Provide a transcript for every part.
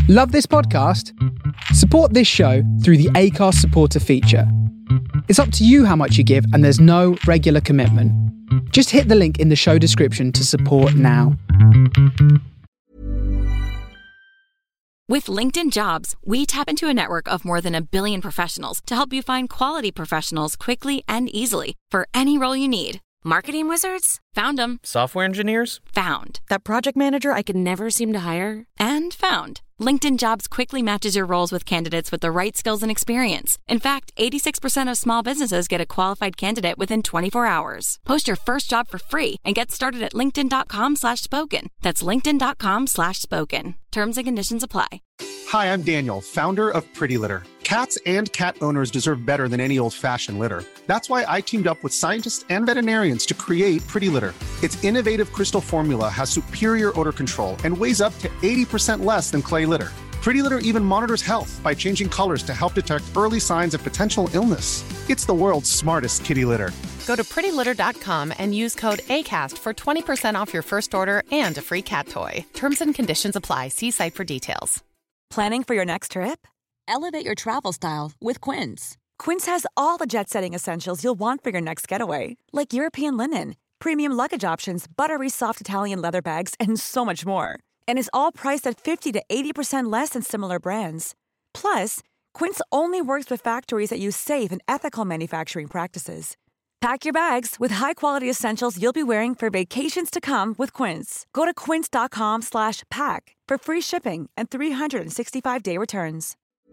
Love this podcast? Support this show through the Acast supporter feature. It's up to you how much you give, and there's no regular commitment. Just hit the link in the show description to support now. With LinkedIn Jobs, we tap into a network of more than 1 billion professionals to help you find quality professionals quickly and easily for any role you need. Marketing wizards? Found them. Software engineers? Found. That project manager I could never seem to hire? And found. LinkedIn Jobs quickly matches your roles with candidates with the right skills and experience. In fact, 86% of small businesses get a qualified candidate within 24 hours. Post your first job for free and get started at linkedin.com/spoken. That's linkedin.com/spoken. Terms and conditions apply. Hi, I'm Daniel, founder of Pretty Litter. Cats and cat owners deserve better than any old-fashioned litter. That's why I teamed up with scientists and veterinarians to create Pretty Litter. Its innovative crystal formula has superior odor control and weighs up to 80% less than clay litter. Pretty Litter even monitors health by changing colors to help detect early signs of potential illness. It's the world's smartest kitty litter. Go to prettylitter.com and use code ACAST for 20% off your first order and a free cat toy. Terms and conditions apply. See site for details. Planning for your next trip? Elevate your travel style with Quince. Quince has all the jet-setting essentials you'll want for your next getaway, like European linen, premium luggage options, buttery soft Italian leather bags, and so much more. And is all priced at 50 to 80% less than similar brands. Plus, Quince only works with factories that use safe and ethical manufacturing practices. Pack your bags with high-quality essentials you'll be wearing for vacations to come with Quince. Go to quince.com/pack for free shipping and 365-day returns.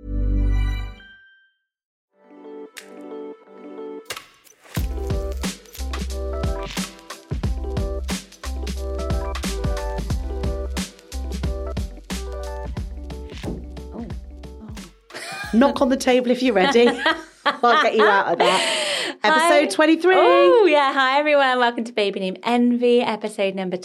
Knock on the table if you're ready. I'll get you out of that. Episode 23. Oh, yeah. Hi, everyone. Welcome to Baby Name Envy, episode number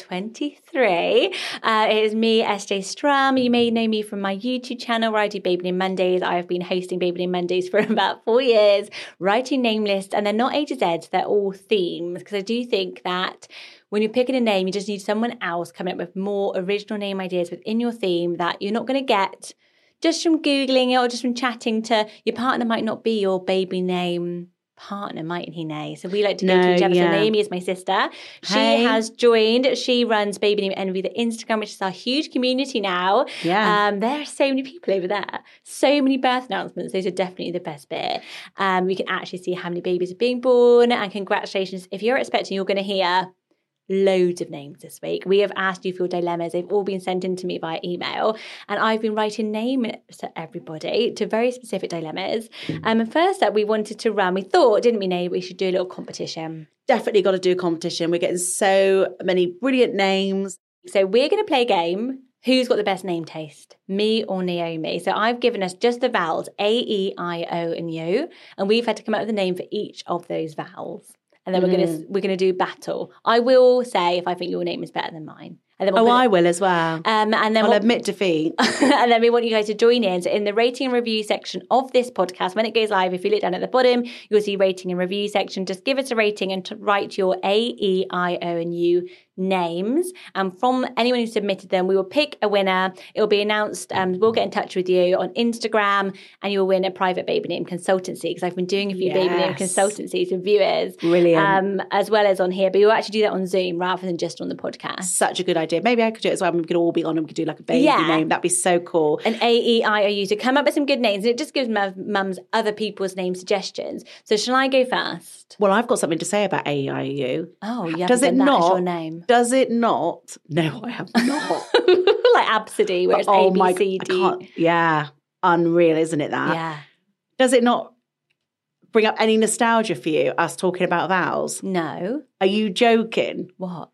23. It is me, SJ Strum. You may know me from my YouTube channel where I do Baby Name Mondays. I've been hosting Baby Name Mondays for about 4 years, writing name lists, and they're not A to Z, they're all themes, because I do think that when you're picking a name, you just need someone else coming up with more original name ideas within your theme that you're not going to get just from Googling it or just from chatting to your partner. Might not be your baby name partner, mightn't he, Nay? So we like to go to each other. So Naomi is my sister. She has joined. She runs Baby Name Envy, the Instagram, which is our huge community now. Yeah. There are so many people over there. So many birth announcements. Those are definitely the best bit. We can actually see how many babies are being born. And congratulations. If you're expecting, you're going to hear loads of names this week. We have asked you for your dilemmas. They've all been sent in to me via email, and I've been writing names to everybody to very specific dilemmas. And first up, we wanted to run. We thought, didn't we, Nay, we should do a little competition. Definitely got to do a competition. We're getting so many brilliant names. So we're going to play a game. Who's got the best name taste, me or Naomi? So I've given us just the vowels A, E, I, O, and U, and we've had to come up with a name for each of those vowels. And then we're gonna do battle. I will say if I think your name is better than mine. And then I will as well. And then I'll admit defeat. And then we want you guys to join in. So in the rating and review section of this podcast, when it goes live, if you look down at the bottom, you'll see rating and review section. Just give us a rating and write your A, E, I, O, and U names. And from anyone who submitted them, we will pick a winner. It will be announced. We'll get in touch with you on Instagram, and you'll win a private baby name consultancy, because I've been doing a few baby name consultancies with viewers. Brilliant. As well as on here. But you'll actually do that on Zoom rather than just on the podcast. Such a good idea. Maybe I could do it as well. We could all be on and we could do like a baby name. That'd be so cool. An A-E-I-O-U. So come up with some good names. And it just gives mums other people's name suggestions. So shall I go first? Well, I've got something to say about A-E-I-O-U. Oh, yeah. Does it not? As your name? Does it not? No, I have not. Like Absidy, where it's A, B, C, D. Yeah. Unreal, isn't it, that? Yeah. Does it not bring up any nostalgia for you, us talking about vowels? No. Are you joking? What?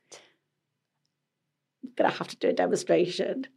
I'm going to have to do a demonstration.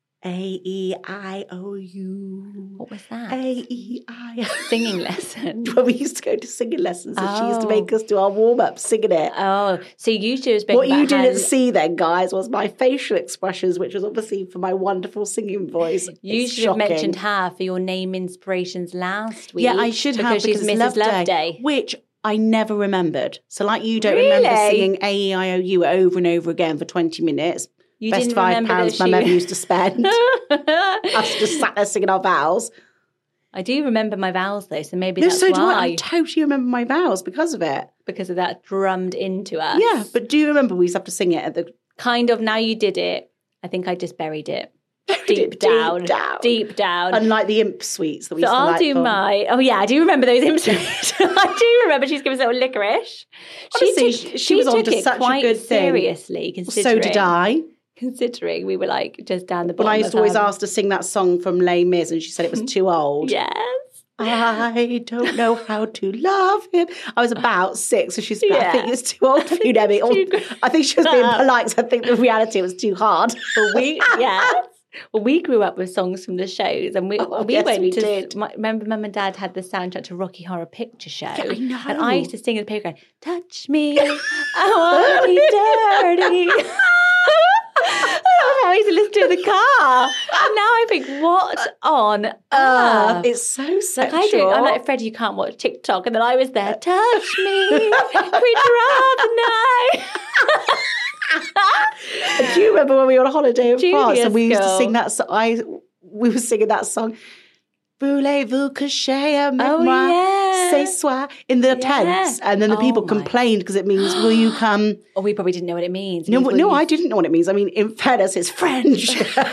A-E-I-O-U. What was that? A-E-I. Singing lesson. Well, we used to go to singing lessons and she used to make us do our warm-up singing it. Oh, so you two was what you didn't see then, guys, was my facial expressions, which was obviously for my wonderful singing voice. You should have mentioned her for your name inspirations last week. Yeah, I should have, because she's Mrs. Loveday. Which I never remembered. So like you don't remember singing A-E-I-O-U over and over again for 20 minutes. You best didn't £5 remember that Mum ever used to spend. Us just sat there singing our vows. I do remember my vowels though, so maybe No, that's so do why. I totally remember my vows because of it. Because of that drummed into us. Yeah, but do you remember we used to have to sing it at the... Kind of, now you did it. I think I just buried it. Deep down. Unlike the imp sweets that we So used to I'll like do for. my... Oh yeah, I do remember those imp sweets. I do remember she's given us a little licorice. Honestly, she was on took to it such a quite good thing. seriously, So did I. Considering we were like just down the bottom. When I used to always her. ask to sing that song from Les Mis and she said it was too old. Yes. I don't know how to love him. I was about 6, so she's I think it's too old for you, Debbie. I think she was being polite because I think the reality was too hard. Well, we grew up with songs from the shows, and we did. Remember, Mum and Dad had the soundtrack to Rocky Horror Picture Show, I know. and I used to sing in the playground, "Touch me, I want to be dirty." I used to listen to it in the car, and now I think, what on earth? It's so sexual. Like I do. I'm like, Freddie, you can't watch TikTok, and then I was there. Touch me, we'd rather know. Do you remember when we were on holiday in France and we used to Girl. sing that song? We were singing that song. Voulez-vous coucher avec moi ce soir in the tents? And then the people complained because it means, will you come? Oh, we probably didn't know what it means. No, I didn't know what it means. I mean, in fairness, it's French.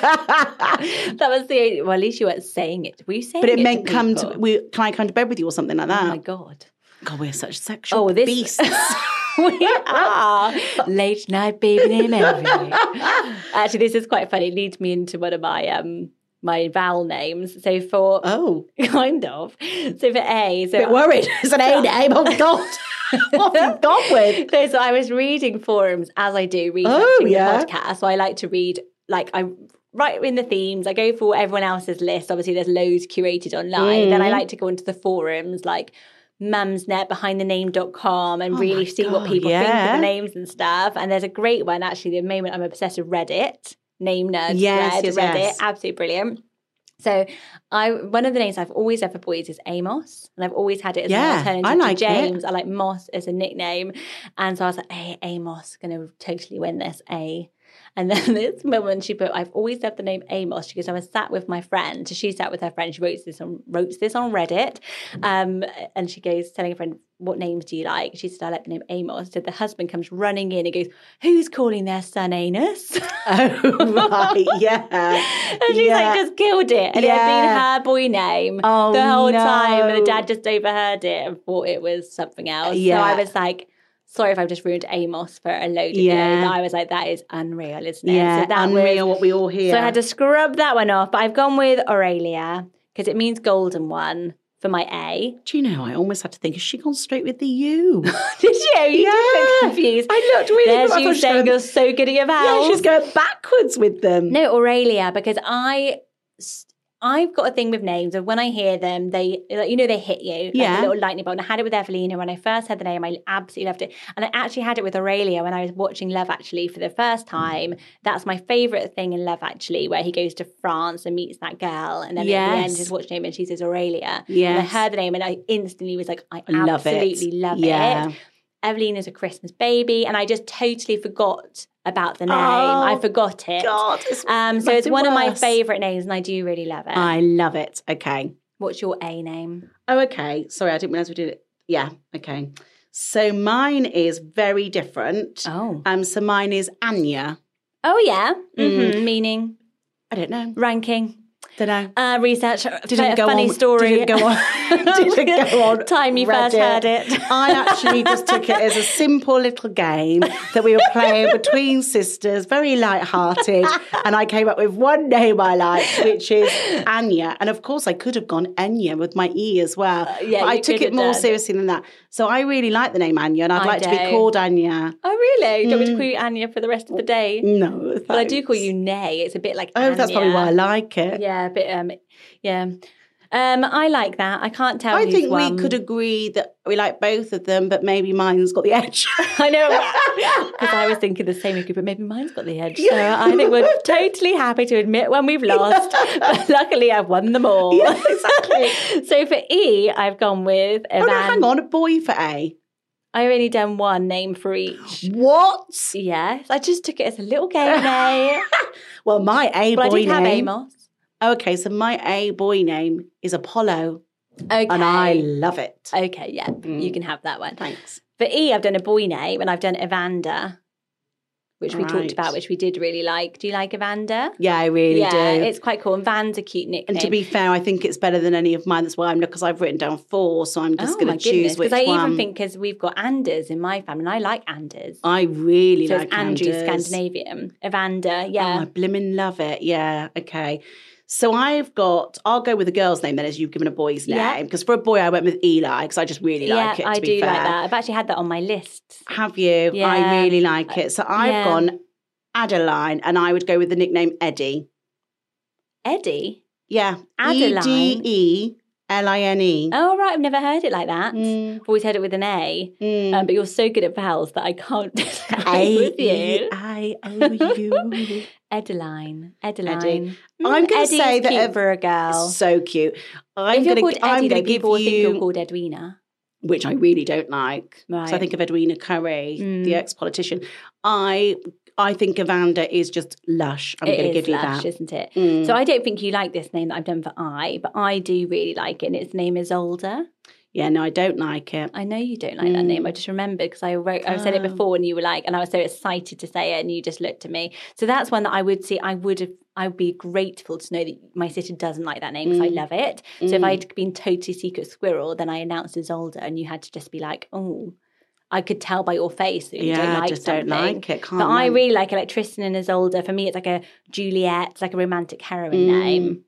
That was the, well, at least you weren't saying it. Were you saying it? But it meant can I come to bed with you or something like that? Oh my God. God, we're such sexual beasts. We are. Late night baby name Envy. Actually, this is quite funny. It leads me into one of my my vowel names. So for kind of. So for A, so a bit worried. It's an A name. Oh God. What have you gone with? So I was reading forums as I do researching the podcast. So I like to read, like I write in the themes. I go for everyone else's list. Obviously, there's loads curated online. Then I like to go into the forums, like Mumsnet, behindthename.com, and really see what people think of the names and stuff. And there's a great one, actually, the moment I'm obsessed with Reddit, Name Nerds Reddit, absolutely brilliant. So one of the names I've always ever boys is Amos, and I've always had it as an alternative to James. I like Moss as a nickname. And so I was like, hey, Amos, going to totally win this, A. And then this woman, she put, I've always loved the name Amos. She goes, I was sat with my friend. So she sat with her friend. She wrote this on Reddit. And she goes, telling her friend, what names do you like? She said, I like the name Amos. So the husband comes running in and goes, who's calling their son Anus? Oh, right, yeah. And she's like, just killed it. And it had been her boy name the whole time. And the dad just overheard it and thought it was something else. Yeah. So I was like, sorry if I've just ruined Amos for a load of you. I was like, that is unreal, isn't it? Yeah, so that unreal what we all hear. So I had to scrub that one off. But I've gone with Aurelia because it means golden one for my A. Do you know, I almost had to think, has she gone straight with the U? Did you? You did look confused. I looked really There's you saying you're so good at your vowels. Yeah, she's going backwards with them. No, Aurelia, because I've got a thing with names, and when I hear them, they hit you like a little lightning bolt. And I had it with Evelina when I first heard the name. I absolutely loved it. And I actually had it with Aurelia when I was watching Love Actually for the first time. That's my favourite thing in Love Actually, where he goes to France and meets that girl. And then at the end, he's watching him and she says Aurelia. Yes. And I heard the name and I instantly was like, I absolutely love it. Evelina's a Christmas baby. And I just totally forgot about the name. I forgot it. God, so it's one of my favourite names and I do really love it. I love it. Okay. What's your A name? Oh, okay. Sorry, I didn't realise we did it. Yeah, okay. So mine is very different. Oh. So mine is Anya. Oh, yeah. Mm-hmm. Meaning? I don't know. Ranking? Don't know. Research. Didn't go funny on, story. Didn't go on. Time you first heard it. I actually just took it as a simple little game that we were playing between sisters, very light-hearted. And I came up with one name I liked, which is Anya. And of course, I could have gone Enya with my E as well. But I took it more seriously than that. So I really like the name Anya, and I'd like to be called Anya. Oh, really? Don't want me to call you Anya for the rest of the day? No, thanks. But I do call you Nay. It's a bit like Anya. That's probably why I like it. Yeah, a bit, I like that. I can't tell you. I think we could agree that we like both of them, but maybe mine's got the edge. I know. Because I was thinking the same, but maybe mine's got the edge. So I think we're totally happy to admit when we've lost. But luckily, I've won them all. Yeah, exactly. So for E, I've gone with Evan. Oh, no, hang on. A boy for A. I only done one name for each. What? Yes, I just took it as a little game name. Well, my A But I boy did have name. Amos. Okay, so my A boy name is Apollo, Okay. and I love it. Okay, yeah, you can have that one. Thanks. For E, I've done a boy name, and I've done Evander, which we talked Right. about, which we did really like. Do you like Evander? Yeah, I really do. It's quite cool. And Van's a cute nickname. And to be fair, I think it's better than any of mine. That's why because I've written down 4, so I'm just going to choose which Because I one. even think because we've got Anders in my family, and I like Anders. I really So like it's Andrew Anders. Scandinavian. Evander, Oh, yeah. I blimmin' love it. Yeah, okay. So I'll go with a girl's name then, as you've given a boy's Yeah. name. Because for a boy, I went with Eli, because I just really like it, to I be do fair. like that. I've actually had that on my list. Have you? Yeah. I really like it. So I've Yeah. gone Adeline, and I would go with the nickname Eddie. Eddie? Yeah. Adeline? Edeline. Oh, right. I've never heard it like that. Mm. I've always heard it with an A. But you're so good at vowels that I can't disagree with you. A-I-O-U. Edeline. Eddie. I'm going to Eddie's say that cute for a girl. So cute. If you're called Eddie, though, give people will think you, you're called Edwina. which I really don't like. Right. So I think of Edwina Curry, the ex-politician. I think Evander is just lush. I'm going to give you lush, that. isn't it? So I don't think you like this name that I've done for I, but I do really like it, and its name is Older. Yeah, no, I don't like it. I know you don't like that name. I just remembered because I said it before, and you were like, and I was so excited to say it, and you just looked at me. So that's one that I would see. I'd be grateful to know that my sister doesn't like that name because I love it. So if I'd been totally secret squirrel, then I announced as Older, and you had to just be like, oh. I could tell by your face that you don't like just something. don't like it. Can't but I like- really like it. Like Tristan and Isolde. For me, it's like a Juliet. It's like a romantic heroine name.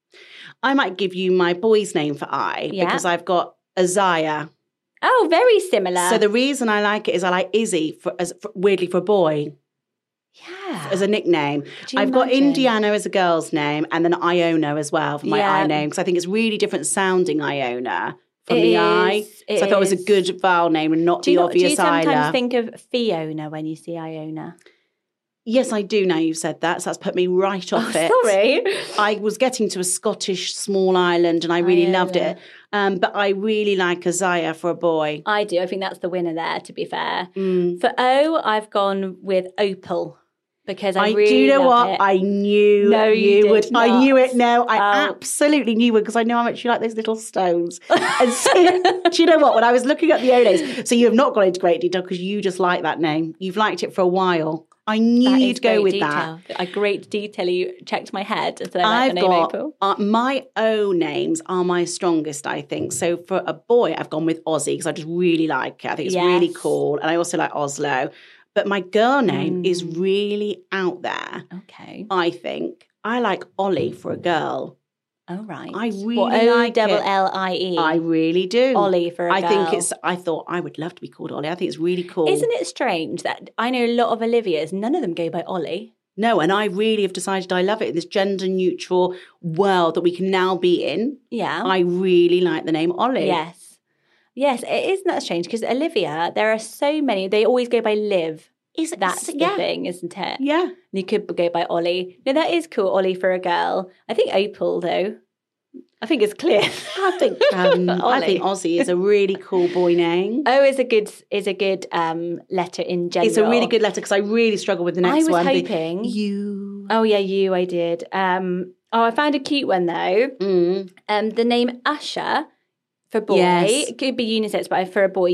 I might give you my boy's name for I because I've got Isaiah. Oh, very similar. So the reason I like it is I like Izzy weirdly for a boy. Yeah. As a nickname. you I've got imagine? Indiana as a girl's name and then Iona as well for my Yeah. I name because I think it's really different sounding Iona from It the is, I. it So I thought it was a is. good vowel name and not Do the you obvious sometimes Isla. think of Fiona when you see Iona? Yes, I do now you've said that. So that's put me right off it. Sorry. I was getting to a Scottish small island and I really loved it. But I really like Isaiah for a boy. I do. I think that's the winner there, to be fair. For O, I've gone with Opal because I really do you know love what? it. I knew No, you did would. I not. knew it. No, I Oh. absolutely knew it because I know how much you like those little stones. And so, do you know what? When I was looking at the O names, so you have not gone into great detail because you just like that name. You've liked it for a while. I knew That is you'd go great with detail. that. A great detail. You checked my head and said I like I've the name got Opal. my O names are my strongest, I think. So for a boy, I've gone with Ozzy because I just really like it. I think it's really Yes. cool, and I also like Oslo. But my girl name is really out there. Okay. I think I like Ollie for a girl. Oh, right. I really what, like it. O-double-L-I-E. I really do. Ollie for a I girl. think I thought I would love to be called Ollie. I think it's really cool. Isn't it strange that I know a lot of Olivias, none of them go by Ollie? No, and I really have decided I love it in this gender neutral world that we can now be in. Yeah. I really like the name Ollie. Yes. Yes, it isn't that strange because Olivia, there are so many, they always go by Liv. That's the thing, isn't it? Yeah. And you could go by Ollie. No, that is cool, Ollie for a girl. I think Opal, though. I think it's clear. I think Ozzy is a really cool boy name. O is a good letter in general. It's a really good letter because I really struggle with the next I was one. hoping. You. Oh, yeah, you, I did. I found a cute one, though. The name Usher for boy, Yes. it could be unisex, but for a boy,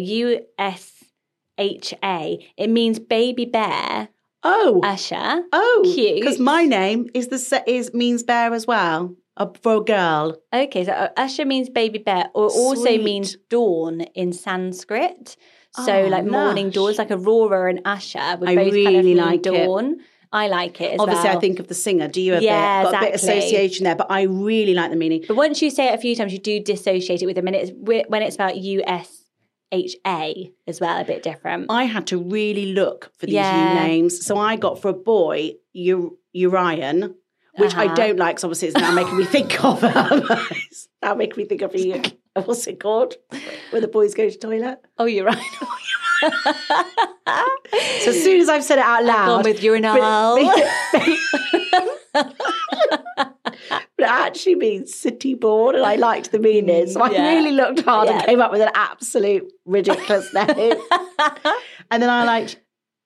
U-S-H-A. It means baby bear. Oh. Usher. Oh. Cute. Because my name means bear as well. For a girl. Okay, so Usher means baby bear, or also Sweet. means dawn in Sanskrit. So Oh, like morning lush. dawn, it's like Aurora and Usher would I both kind of really mean like it. dawn. I like it as Obviously, well. I think of the singer. Do you a Yeah, bit? Got a bit exactly. association there, but I really like the meaning. But once you say it a few times, you do dissociate it with them, and when it's about U-S-H-A as well, a bit different. I had to really look for these Yeah. new names. So I got for a boy, Urian, which I don't like because obviously it's now making me think of it's now making me think of what's it called? Where the boys go to the toilet. Oh, you're right. So as soon as I've said it out loud. Gone with urinal. But but it actually means city born, and I liked the meaning. So I really looked hard and came up with an absolute ridiculous name. And then I liked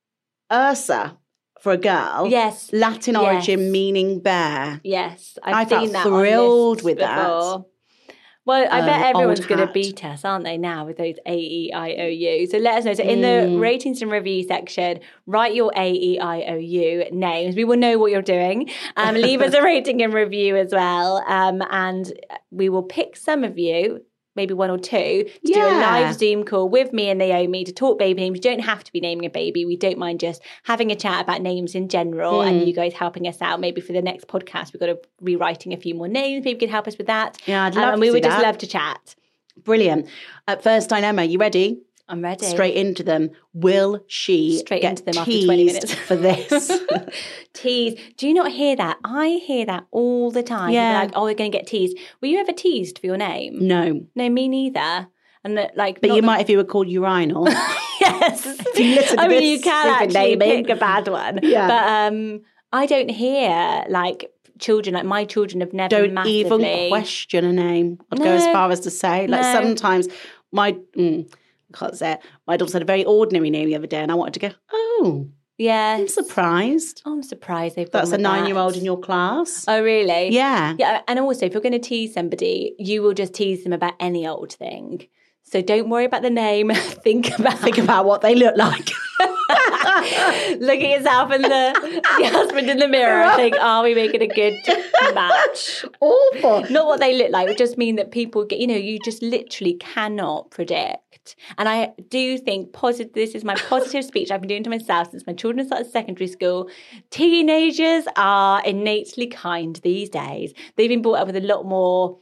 Ursa for a girl. Yes. Latin origin meaning bear. Yes. I I've felt seen that thrilled on with before. that. Well, I bet everyone's old going to hat. beat us, aren't they, now with those A-E-I-O-U? So let us know. So in the ratings and review section, write your A-E-I-O-U names. We will know what you're doing. Leave us a rating and review as well. And we will pick some of you, maybe one or two, to do a live Zoom call with me and Naomi to talk baby names. You don't have to be naming a baby. We don't mind just having a chat about names in general and you guys helping us out. Maybe for the next podcast, we've got to rewriting a few more names. Maybe you could help us with that. Yeah, I'd love and to we do would just that. love to chat. Brilliant. First dilemma, you ready? I'm ready. Straight into them. Will she Straight get into them after 20 minutes. teased for this? Tease. Do you not hear that? I hear that all the time. Yeah. People are like, oh, we're going to get teased. Were you ever teased for your name? No. No, me neither. And But you might if you were called urinal. Yes. If you listen to I mean, this you can stupid actually naming. pick a bad one. Yeah. But I don't hear like children, like my children have never Don't massively... even question a name. I'd go as far as to say, like sometimes I can't say it. My daughter had a very ordinary name the other day and I wanted to go, oh, Yeah. I'm surprised. I'm surprised they've That's a gone with 9-year-old that. in your class. Oh, really? Yeah. Yeah, and also if you're going to tease somebody, you will just tease them about any old thing. So don't worry about the name. Think about what they look like. Look at yourself and the husband in the mirror and think, are we making a good match? Awful. Not what they look like. It would just mean that people get, you just literally cannot predict. And I do think this is my positive speech I've been doing to myself since my children started secondary school. Teenagers are innately kind these days. They've been brought up with a lot more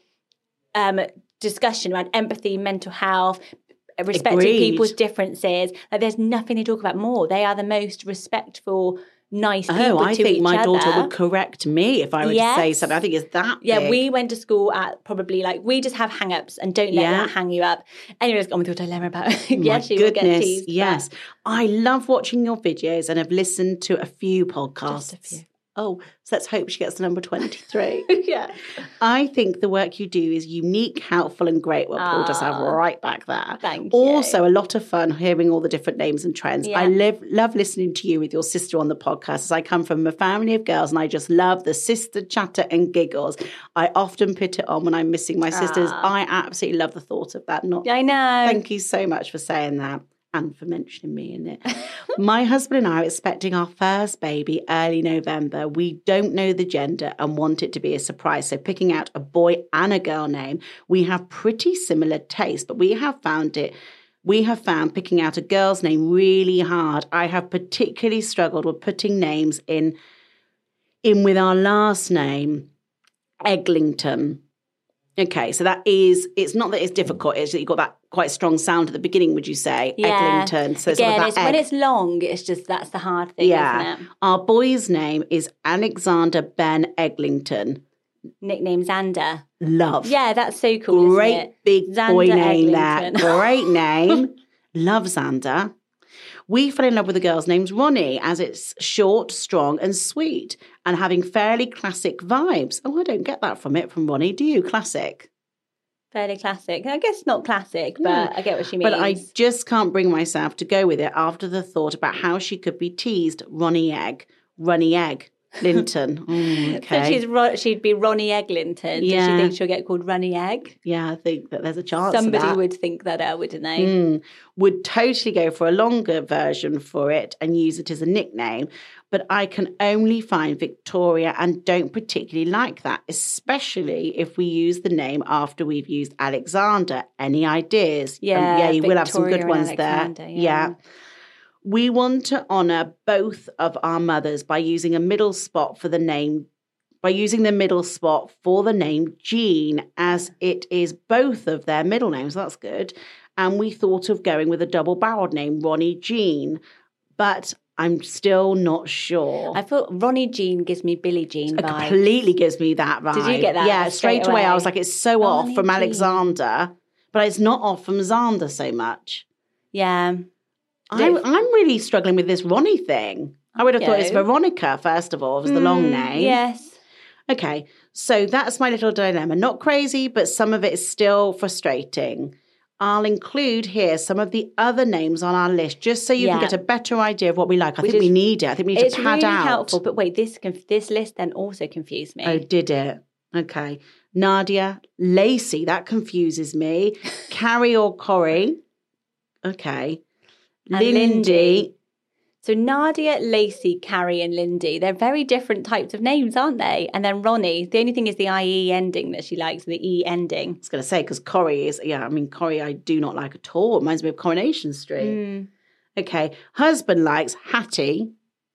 discussion around empathy, mental health, respecting Agreed. people's differences. Like, there's nothing they talk about more. They are the most respectful, nice people Oh, I to think each my daughter other. would correct me if I were to say something. I think it's that Yeah, big. we went to school at probably we just have hang-ups and don't let Yeah. that hang you up. Anyways, on with your dilemma about My she will get goodness, teased. yes. I love watching your videos and have listened to a few podcasts. Just a few. Oh, so let's hope she gets to number 23. Yeah. I think the work you do is unique, helpful and great. Well, Paul does have right back there. Thank you. Also, a lot of fun hearing all the different names and trends. Yeah. I love listening to you with your sister on the podcast, as I come from a family of girls and I just love the sister chatter and giggles. I often put it on when I'm missing my sisters. I absolutely love the thought of that. I know. Thank you so much for saying that. And for mentioning me in it. My husband and I are expecting our first baby early November. We don't know the gender and want it to be a surprise. So picking out a boy and a girl name, we have pretty similar tastes, but we have found picking out a girl's name really hard. I have particularly struggled with putting names in with our last name, Eglington. Okay, so it's not that it's difficult, it's that you've got that quite strong sound at the beginning, would you say? Yeah. Eglington. So Again, sort of that when egg. it's long, it's just that's the hard thing, isn't it? Our boy's name is Alexander Ben Eglington. Nickname Xander. Love. Yeah, that's so cool. Great isn't it? big Xander boy name there. Eglinton. Great name. Love Xander. We fell in love with the girl's name's Ronnie, as it's short, strong and sweet and having fairly classic vibes. Oh, I don't get that from Ronnie. Do you? Classic? Fairly classic. I guess not classic, but I get what she means. But I just can't bring myself to go with it after the thought about how she could be teased Runny Egg, Linton. Okay. So she'd be Ronnie Eglinton. Yeah. Does she think she'll get called Runny Egg? Yeah, I think that there's a chance of Somebody that. would think that, wouldn't they? Would totally go for a longer version for it and use it as a nickname. But I can only find Victoria and don't particularly like that, especially if we use the name after we've used Alexander. Any ideas? Yeah, you will have some good Victoria and ones there. Alexander, yeah. We want to honour both of our mothers by using a middle spot for the name, Jean, as it is both of their middle names. That's good. And we thought of going with a double-barreled name, Ronnie Jean. But I'm still not sure. I thought Ronnie Jean gives me Billie Jean It vibes. completely gives me that vibe. Did you get that Yeah, straight away. I was like, it's so off Ronnie from Jean. Alexander, but it's not off from Xander so much. Yeah. I'm really struggling with this Ronnie thing. I would have thought it's go. Veronica, first of all, was the long name. Yes. Okay, so that's my little dilemma. Not crazy, but some of it is still frustrating. I'll include here some of the other names on our list just so you can get a better idea of what we like. I think we need it. I think we need to pad really out. Helpful, but wait, this list then also confused me. Oh, did it? Okay. Nadia, Lacey, that confuses me. Carrie or Corrie. Okay. Lindy. So Nadia, Lacey, Carrie and Lindy, they're very different types of names, aren't they? And then Ronnie, the only thing is the IE ending that she likes, the E ending. I was going to say, because Corrie is, Corrie I do not like at all. It reminds me of Coronation Street. Okay. Husband likes Hattie.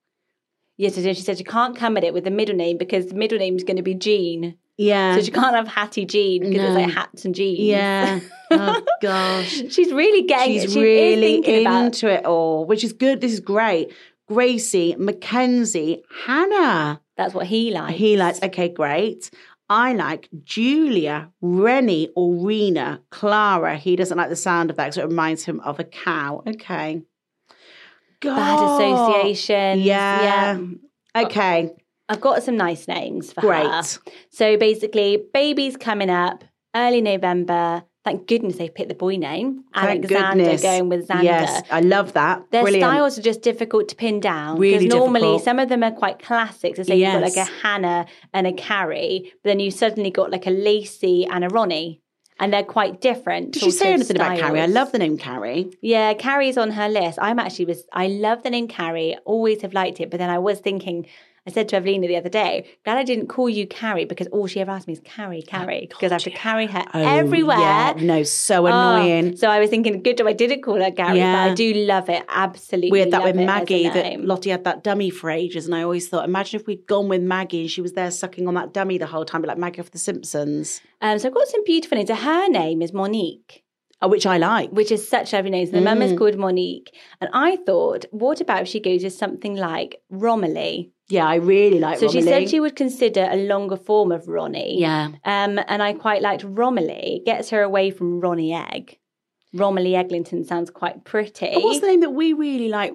Yes, so she said she can't come at it with the middle name because the middle name is going to be Jean. Yeah. So she can't have Hattie Jean because it's like hats and jeans. Yeah. Oh, gosh. She's really getting it. She's She really is thinking into it all, which is good. This is great. Gracie, Mackenzie, Hannah. That's what he likes. He likes, okay, great. I like Julia, Rennie or Rena, Clara. He doesn't like the sound of that because it reminds him of a cow. Okay. God. Bad association. Yeah. Okay. I've got some nice names for her. Great. So basically, baby's coming up early November. Thank goodness they picked the boy name. Thank Alexander goodness. going with Xander. Yes, I love that. Their Brilliant. styles are just difficult to pin down. Really because normally difficult. some of them are quite classic. So say you've got like a Hannah and a Carrie, but then you suddenly got like a Lacey and a Ronnie. And they're quite different. Did you say anything about styles. Carrie? I love the name Carrie. Yeah, Carrie's on her list. I love the name Carrie, always have liked it. But then I was thinking, I said to Evelina the other day, glad I didn't call you Carrie because all she ever asked me is Carrie, because I have to carry her everywhere. Yeah, no, so annoying. So I was thinking, good job I didn't call her Carrie, but I do love it, absolutely. We had that love with it Maggie, as a that name. Lottie had that dummy for ages, and I always thought, imagine if we'd gone with Maggie and she was there sucking on that dummy the whole time, like Maggie off The Simpsons. So I've got some beautiful names. So her name is Monique. Which I like. Which is such lovely names. The mum is called Monique. And I thought, what about if she goes with something like Romilly? Yeah, I really like Romilly. So she said she would consider a longer form of Ronnie. Yeah. And I quite liked Romilly. Gets her away from Ronnie Egg. Romilly Eglinton sounds quite pretty. But what's the name that we really like?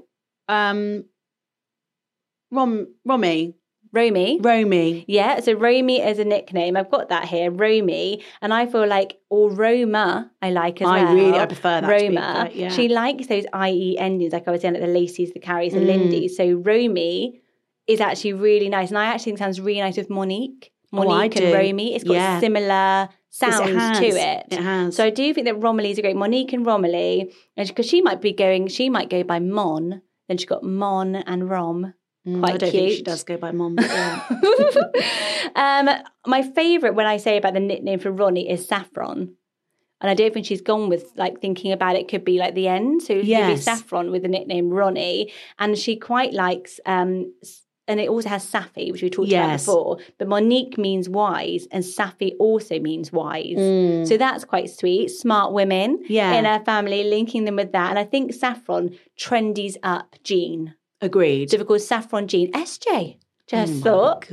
Romy. Yeah, so Romy is a nickname. I've got that here, Romy. And I feel like, or Roma, I like as well. I prefer that. Roma. Yeah. She likes those IE endings, like I was saying, like the Lacey's, the Carries, and Lindys. So Romy is actually really nice. And I actually think it sounds really nice with Monique. Monique and Romy. It's got similar sounds to it. It has. So I do think that Romilly's a great Monique and Romilly. Because she might go by Mon. Then she's got Mon and Rom. Quite I don't cute. think she does go by Mom. But yeah. My favourite when I say about the nickname for Ronnie is Saffron. And I don't think she's gone with like thinking about it could be like the end. So it could be Saffron with the nickname Ronnie. And she quite likes, and it also has Safi, which we talked about before. But Monique means wise and Safi also means wise. So that's quite sweet. Smart women in her family, linking them with that. And I think Saffron trendies up Jean. Agreed. So we're called Saffron Jean. SJ, just thought.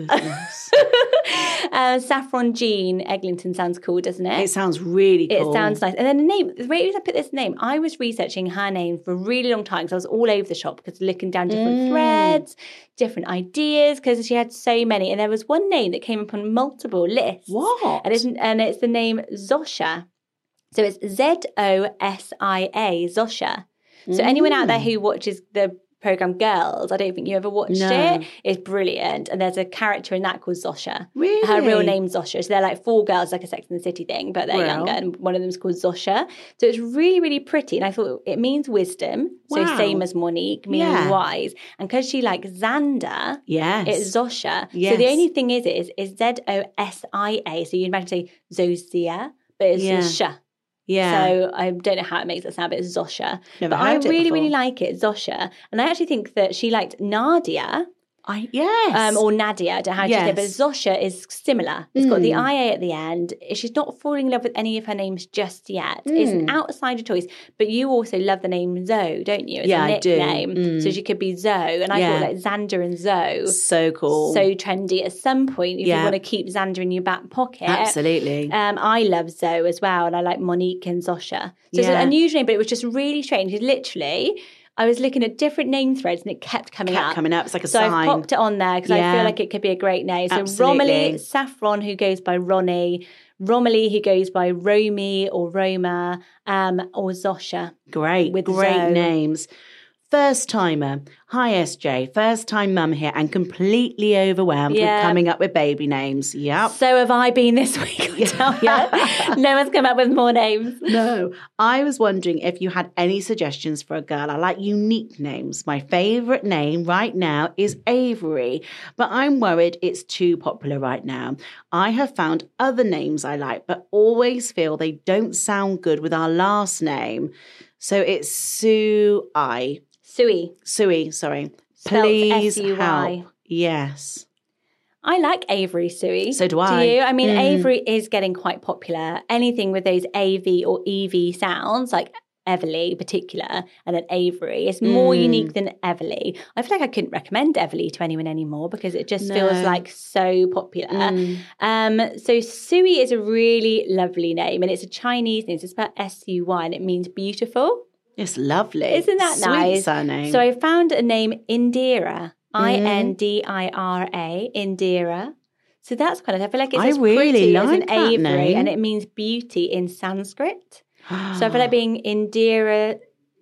Saffron Jean Eglinton sounds cool, doesn't it? It sounds really cool. It sounds nice. And then the name, the way I put this name, I was researching her name for a really long time because I was all over the shop because looking down different threads, different ideas, because she had so many. And there was one name that came up on multiple lists. What? And it's the name Zosha. So it's Zosia, Zosha. So anyone out there who watches the program Girls, I don't think you ever watched it. It's brilliant. And there's a character in that called Zosha. Really? Her real name's Zosha. So they're like four girls, like a Sex and the City thing, but they're younger. And one of them's called Zosha. So it's really, really pretty. And I thought it means wisdom. So same as Monique, meaning wise. And because she likes Xander, it's Zosha. So the only thing is Zosia. So you'd imagine say Zosia, but it's Sh. Yeah. So I don't know how it makes it sound, but it's Zosha. Never but I heard it really, before. really like it, Zosha. And I actually think that she liked Nadia. Or Nadia, I don't know how to say it, but Zosha is similar. It's got the IA at the end. She's not falling in love with any of her names just yet. It's an outsider choice, but you also love the name Zoe, don't you? It's a nickname. I do. So she could be Zoe. And I thought like Xander and Zoe. So cool. So trendy. At some point, if you want to keep Xander in your back pocket. Absolutely. I love Zoe as well. And I like Monique and Zosha. So it's an unusual name, but it was just really strange. It's literally, I was looking at different name threads and it kept coming up. It's like a so sign. I've popped it on there because I feel like it could be a great name. So Romilly, Saffron, who goes by Ronnie, Romilly, who goes by Romy or Roma, or Zosha. Great names. First timer. Hi, SJ. First time mum here and completely overwhelmed with coming up with baby names. Yep. So have I been this week, I tell you. No one's come up with more names. No. I was wondering if you had any suggestions for a girl. I like unique names. My favourite name right now is Avery, but I'm worried it's too popular right now. I have found other names I like, but always feel they don't sound good with our last name. So it's Sui, sorry. Please help. Yes. I like Avery Sui. So do I. Do you? I mean, Avery is getting quite popular. Anything with those AV or EV sounds, like Everly in particular, and then Avery, is more unique than Everly. I feel like I couldn't recommend Everly to anyone anymore because it just feels like so popular. So Sui is a really lovely name, and it's a Chinese name. So it's spelled S-U-Y, and it means beautiful. It's lovely. Isn't that nice? Sweet surname. So I found a name, Indira, Indira, Indira. So that's kind of, I feel like it's as pretty as an Avery, name. and it means beauty in Sanskrit. So I feel like being Indira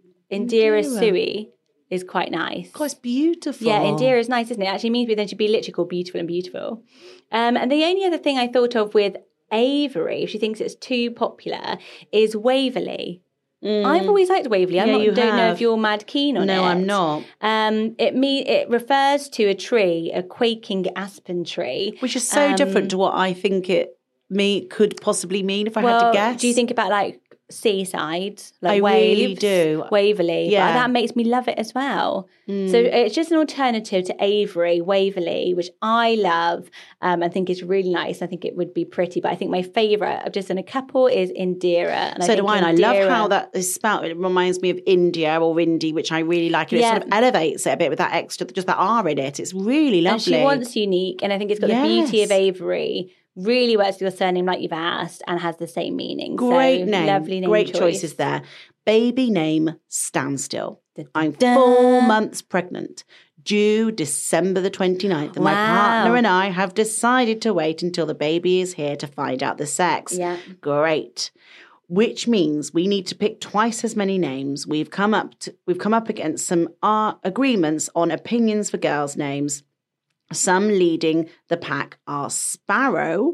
Sui is quite nice. God, it's beautiful. Yeah, Indira is nice, isn't it? It actually means then she'd be literally called beautiful and beautiful. And the only other thing I thought of with Avery, if she thinks it's too popular, is Waverley. I've always liked Waverley. I don't know if you're mad keen on it. No, I'm not. It refers to a tree, a quaking aspen tree, which is so different to what I think it could possibly mean if I had to guess. Do you think about like seaside, like I waves? really do. Waverley, but that makes me love it as well. So it's just an alternative to Avery, Waverley, which I love. I think is really nice. I think it would be pretty, but I think my favourite, I've just done a couple, is Indira. And so do I, and I love how that is spelled. It reminds me of India or Indy, which I really like. And it sort of elevates it a bit with that extra, just that R in it. It's really lovely. And she wants unique, and I think it's got the beauty of Avery. Really works with your surname like you've asked and has the same meaning. Great name. Lovely name Great choices there. Baby name, Standstill. I'm 4 months pregnant, due December the 29th. And my partner and I have decided to wait until the baby is here to find out the sex. Yeah. Great. Which means we need to pick twice as many names. We've come up against some agreements on opinions for girls' names. Some leading the pack are Sparrow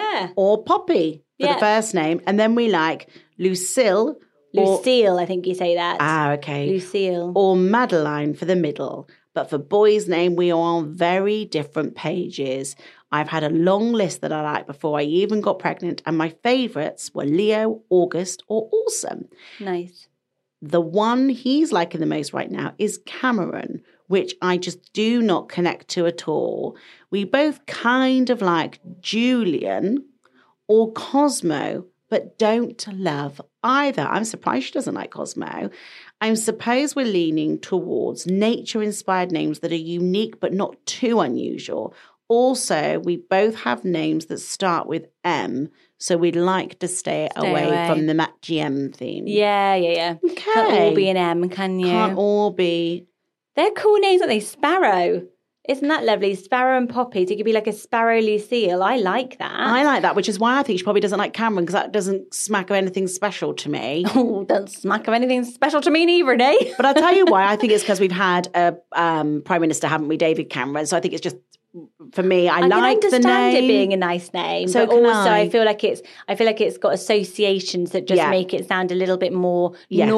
or Poppy for the first name. And then we like Lucille. Lucille, I think you say that. Ah, okay. Lucille. Or Madeline for the middle. But for boys' name, we are on very different pages. I've had a long list that I liked before I even got pregnant. And my favourites were Leo, August, or Awesome. Nice. The one he's liking the most right now is Cameron, which I just do not connect to at all. We both kind of like Julian or Cosmo, but don't love either. I'm surprised she doesn't like Cosmo. I suppose we're leaning towards nature-inspired names that are unique but not too unusual. Also, we both have names that start with M, so we'd like to stay away from the matchy M theme. Yeah. Okay. Can't all be an M, can you? Can't all be. They're cool names, aren't they? Sparrow. Isn't that lovely? Sparrow and Poppy. So it could be like a Sparrow Lucille. I like that. I like that, which is why I think she probably doesn't like Cameron, because that doesn't smack of anything special to me. Oh, doesn't smack of anything special to me neither, eh? But I'll tell you why. I think it's because we've had a Prime Minister, haven't we, David Cameron? So I think it's just, for me, I like the name. I can understand it being a nice name, so but also I feel like it's got associations that just make it sound a little bit more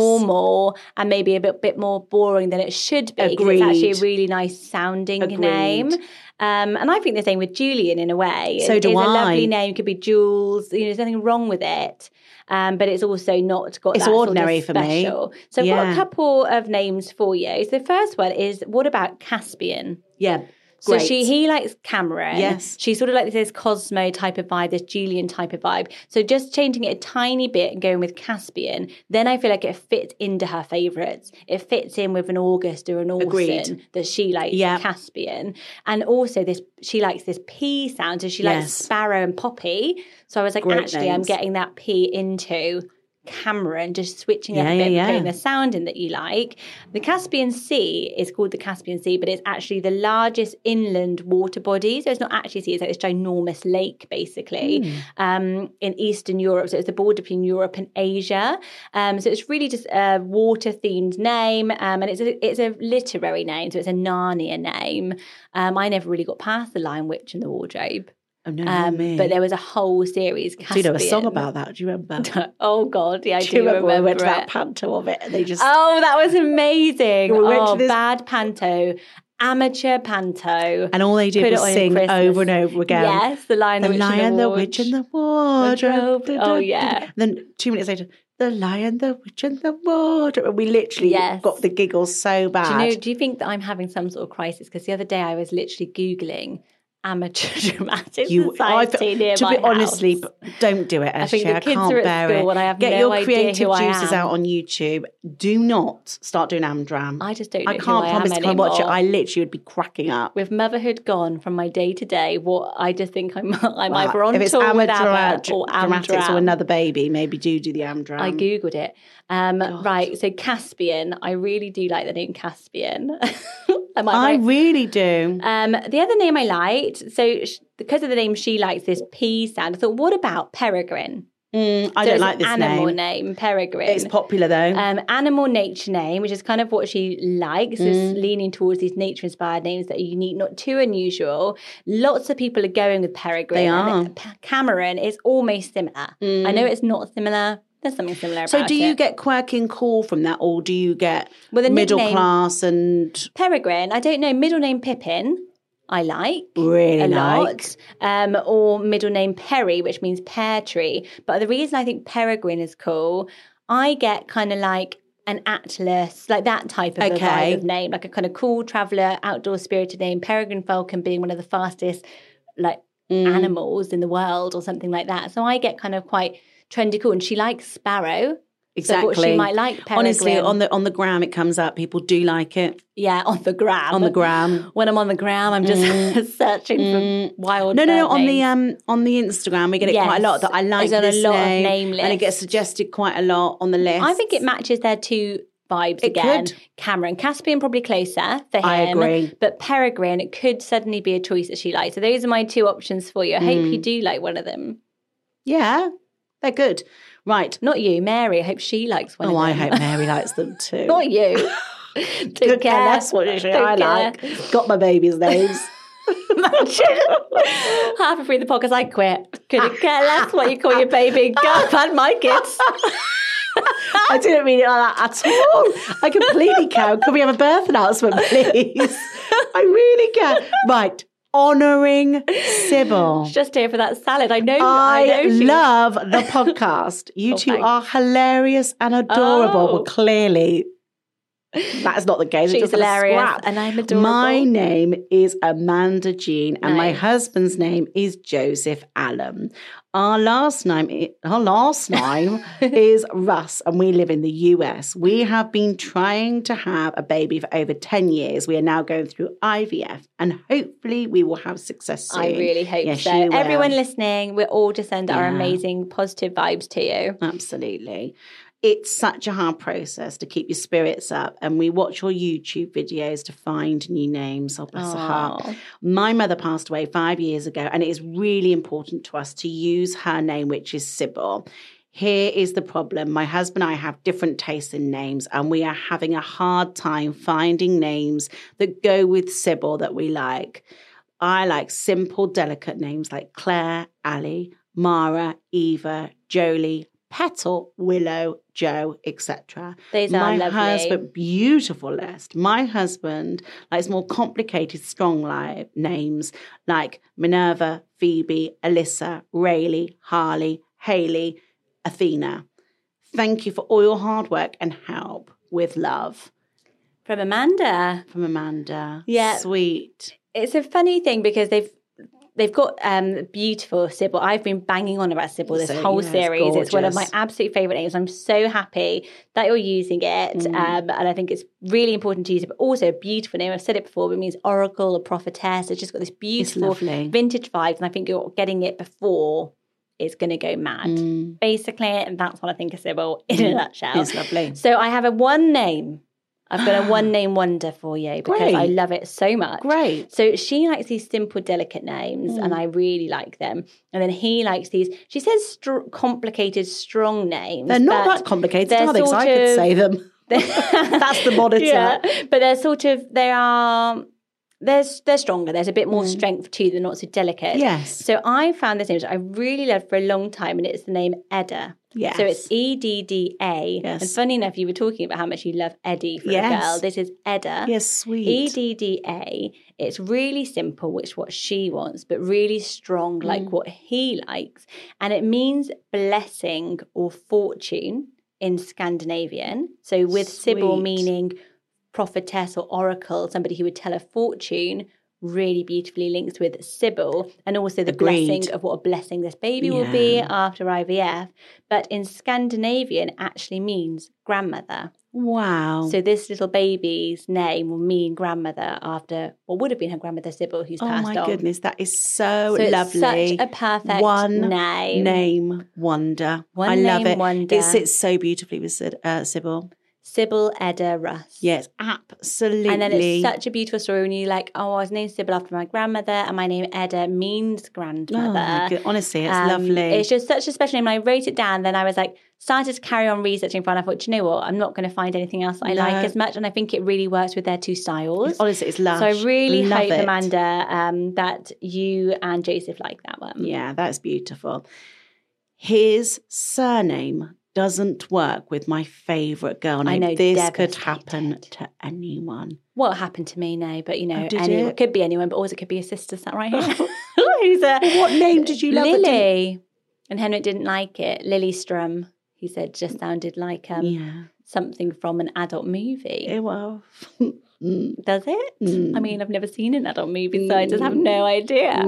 normal and maybe a bit more boring than it should be. Because it's actually a really nice sounding name. And I think the same with Julian in a way. So do I. It's a lovely name. It could be Jules. There's nothing wrong with it. But it's also not got it's that ordinary sort of special. for me. So I've got a couple of names for you. So the first one is, what about Caspian? Yeah. So Great. he likes Cameron. Yes. She sort of like this Cosmo type of vibe, this Julian type of vibe. So just changing it a tiny bit and going with Caspian, then I feel like it fits into her favourites. It fits in with an August or an Orson that she likes Caspian. And also she likes this P sound. So she likes Sparrow and Poppy. So I was like, Great actually, names. I'm getting that P into Cameron, just switching up a bit, putting the sound in that you like. The Caspian Sea is called the Caspian Sea, but it's actually the largest inland water body. So it's not actually a sea, it's like this ginormous lake, basically, in Eastern Europe. So it's the border between Europe and Asia. So it's really just a water-themed name, and it's a literary name, so it's a Narnia name. I never really got past The Lion, Witch and the Wardrobe. Oh, no, but there was a whole series. Do you know a song about that? Do you remember? Oh God, yeah, I do remember. We went to it. that panto of it, and they just that was amazing. We went to this bad panto, amateur panto, and all they did was sing over and over again. Yes, The Lion, the Witch and the Wardrobe. Oh yeah. And then 2 minutes later, The Lion, the Witch and the Wardrobe. And we literally got the giggles so bad. Do you think that I'm having some sort of crisis? Because the other day I was literally Googling amateur dramatic society near my house. Honestly, don't do it, Eshe. I think the kids are at school and I have Get no your idea creative who I juices am. out on YouTube. Do not start doing Amdram. I just don't know I can't promise to watch it. I literally would be cracking up. With motherhood gone from my day to day, I just think I'm either on if it's tour with ABBA or dramatics Amdram. or another baby, maybe do the Amdram. I Googled it. Right, so Caspian. I really do like the name Caspian. I really do. The other name I liked, so because of the name she likes this P sound, I thought, what about Peregrine? I don't like this animal name, Peregrine. It's popular though. Animal nature name, which is kind of what she likes, is leaning towards these nature-inspired names that are unique, not too unusual. Lots of people are going with Peregrine. They are. Cameron is almost similar. I know it's not similar. There's something similar about it. So do you get quirky and cool from that, or do you get middle class and... Peregrine, I don't know, middle name Pippin. I like really a lot, or middle name Perry, which means pear tree. But the reason I think Peregrine is cool, I get kind of like an Atlas, like that type of a vibe of name, like a kind of cool traveller, outdoor spirited name. Peregrine falcon being one of the fastest like animals in the world, or something like that. So I get kind of quite trendy cool, and she likes sparrow. Exactly. So she might like Peregrine. Honestly, on the gram it comes up. People do like it. Yeah, on the gram. On the gram. When I'm on the gram, I'm just searching for wild. No. names. On the Instagram, we get it quite a lot. That I like this a lot name, of name lists. and it gets suggested quite a lot on the list. I think it matches their two vibes again. Could. Cameron, Caspian probably closer for him. I agree. But Peregrine, it could suddenly be a choice that she likes. So those are my two options for you. I hope you do like one of them. Yeah, they're good. Right. Not you, Mary. I hope she likes one of them. I hope Mary likes them too. Not you. Don't care. That's what I like. Got my baby's names. Halfway through the podcast, I quit. Couldn't care less what you call your baby. Go, I've had my kids. I didn't mean it like that at all. I completely can. Can we have a birth announcement, please? I really can. Right. Honouring Sybil. She's just here for that salad. I know I love the podcast. You two are hilarious and adorable. Well, clearly, that is not the case. She's hilarious and I'm adorable. My name is Amanda Jean and my husband's name is Joseph Allen. Our last name is Russ, and we live in the US. We have been trying to have a baby for over 10 years. We are now going through IVF, and hopefully we will have success soon. I really hope so. Everyone listening, we're all to send our amazing positive vibes to you. Absolutely. It's such a hard process to keep your spirits up, and we watch your YouTube videos to find new names. Oh, bless her heart. My mother passed away 5 years ago, and it is really important to us to use her name, which is Sybil. Here is the problem. My husband and I have different tastes in names, and we are having a hard time finding names that go with Sybil that we like. I like simple, delicate names like Claire, Ali, Mara, Eva, Jolie, Petal, Willow, Joe, etc. These are lovely. My husband, beautiful list. My husband likes more complicated, strong names like Minerva, Phoebe, Alyssa, Rayleigh, Harley, Hayley, Athena. Thank you for all your hard work and help. With love. From Amanda. Yeah. Sweet. It's a funny thing because they've got beautiful Sybil. I've been banging on about Sybil this whole series. It's one of my absolute favourite names. I'm so happy that you're using it. And I think it's really important to use it, but also a beautiful name. I've said it before, but it means oracle or prophetess. It's just got this beautiful vintage vibe. And I think you're getting it before is going to go mad. Basically, and that's what I think of Sybil in a nutshell. It's lovely. So I have a one name. I've got a one name wonder for you because Great. I love it so much. Great. So she likes these simple, delicate names, and I really like them. And then he likes these. She says complicated, strong names. They're not that complicated, are they? 'Cause I could say them. That's the monitor. Yeah, but they're sort of, they're stronger. There's a bit more strength to them, not so delicate. Yes. So I found this name which I really loved for a long time, and it's the name Edda. Yes. So it's Edda. Yes. And funny enough, you were talking about how much you love Eddie for a Yes. girl. This is Edda. Yes, sweet. Edda. It's really simple, which is what she wants, but really strong, like what he likes. And it means blessing or fortune in Scandinavian. So with Sybil Sweet. meaning prophetess or oracle, somebody who would tell a fortune, really beautifully linked with Sybil, and also the Agreed. blessing of what a blessing this baby will be after IVF. But in Scandinavian, actually means grandmother. Wow. So this little baby's name will mean grandmother after what would have been her grandmother Sybil, who's passed on. Oh my goodness, that is so So it's lovely. such a perfect One name. wonder. One I love name it. wonder. It sits so beautifully with Sybil. Sybil Edda Russ. Yes, absolutely. And then it's such a beautiful story when you're like, oh, I was named Sybil after my grandmother, and my name Edda means grandmother. Oh, my God. Honestly, it's lovely. It's just such a special name. When I wrote it down, then I was like, started to carry on researching for it, and I thought, do you know what? I'm not going to find anything else I like as much, and I think it really works with their two styles. Honestly, it's lush. So I really Love hope, it. Amanda, that you and Joseph like that one. Yeah, that's beautiful. His surname doesn't work with my favourite girl name. I know, this could devastated. happen to anyone. What happened to me now? But, you know, did anyone, it? it could be anyone, but also it could be a sister sat right here. Who's What name did you love? Lily. And Henrik didn't like it. Lily Strum, he said, just sounded like something from an adult movie. Well, Does it? I mean, I've never seen an adult movie, so I just have no idea.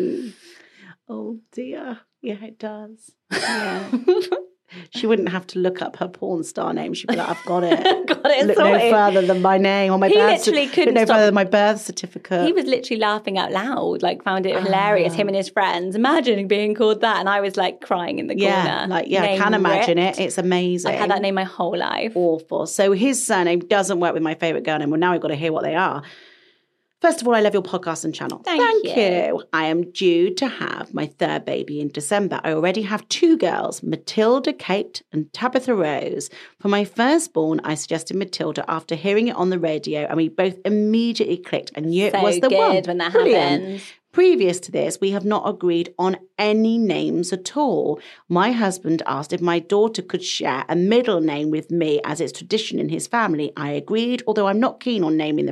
oh dear. Yeah, it does. Yeah. She wouldn't have to look up her porn star name. She'd be like, I've got it. Got it Look no sorted. further than my name on my He birth literally couldn't Look no stop- further than my birth certificate. He was literally laughing out loud, like found it hilarious, him and his friends. Imagine being called that. And I was like crying in the corner. I Name can imagine ripped. it. It's amazing. I've had that name my whole life. Awful. So his surname doesn't work with my favourite girl name. Well, now we've got to hear what they are. First of all, I love your podcast and channel. Thank you. I am due to have my third baby in December. I already have two girls, Matilda Kate and Tabitha Rose. For my firstborn, I suggested Matilda after hearing it on the radio, and we both immediately clicked and knew So it was the good one. when that Brilliant. happens. Previous to this, we have not agreed on any names at all. My husband asked if my daughter could share a middle name with me as it's tradition in his family. I agreed, although I'm not keen on naming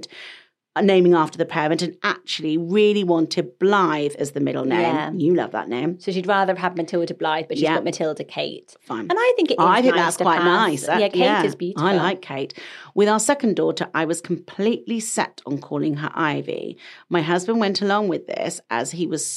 after the parent, and actually really wanted Blythe as the middle name. Yeah. You love that name. So she'd rather have had Matilda Blythe, but she's got Matilda Kate. Fine. And I think it is I think nice that's to quite pass. nice. Yeah, Kate is beautiful. I like Kate. With our second daughter, I was completely set on calling her Ivy. My husband went along with this as I was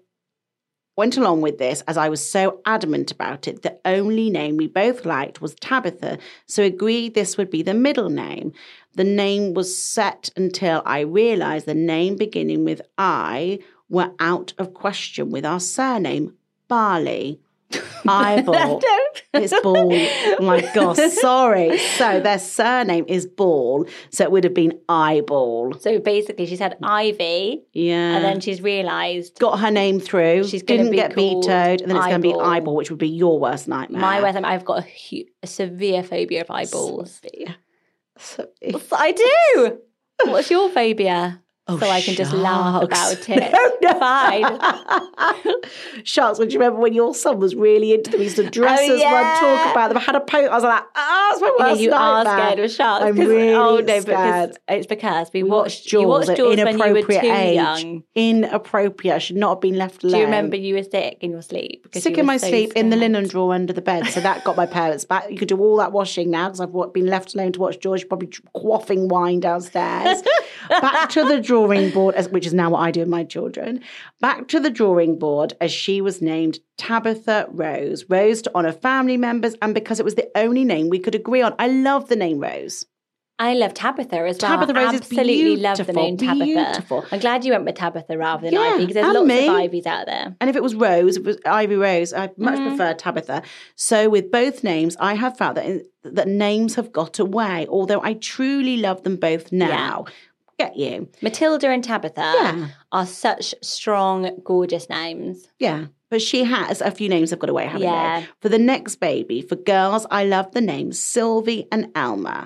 so adamant about it. The only name we both liked was Tabitha, so agreed this would be the middle name. The name was set until I realised the name beginning with I were out of question with our surname, Barley. Eyeball. It's Ball. Oh my gosh, sorry. So their surname is Ball, so it would have been Eyeball. So basically, she's had Ivy, Yeah. and then she's realised got her name through. She's gonna didn't be get called vetoed, and then it's going to be Eyeball. Eyeball, which would be your worst nightmare. my worst. I've got a severe phobia of eyeballs. So- I do. What's your phobia? Oh, so I can just laugh sharks. about it. No. Fine. Sharks, would you remember when your son was really into them? He used to dress Oh, us yeah. one, talk about them. I had a post. I was like, it's my Yeah, worst you nightmare. are scared of sharks. I'm 'cause- really oh no, scared. it's because we watched you watched at Jaws when you were inappropriate too age. young. Inappropriate. I should not have been left alone. Do you remember you were sick in your sleep? Because Sick you in were my so sleep in the scared? linen drawer under the bed. So that got my parents back. You could do all that washing now because I've been left alone to watch George probably quaffing wine downstairs. Back to the drawing board, which is now what I do with my children. Back to the drawing board as she was named Tabitha Rose. Rose to honour family members and because it was the only name we could agree on. I love the name Rose. I love Tabitha as well. Tabitha Rose is absolutely love the name Tabitha. Beautiful. I'm glad you went with Tabitha rather than Yeah, Ivy because there's and lots me. of Ivies out there. And if it was Rose, it was Ivy Rose. I much prefer Tabitha. So with both names, I have felt that names have got away, although I truly love them both now. Get you. Matilda and Tabitha are such strong, gorgeous names. Yeah. But she has a few names have got away, haven't Yeah. they? For the next baby, for girls, I love the names Sylvie and Elma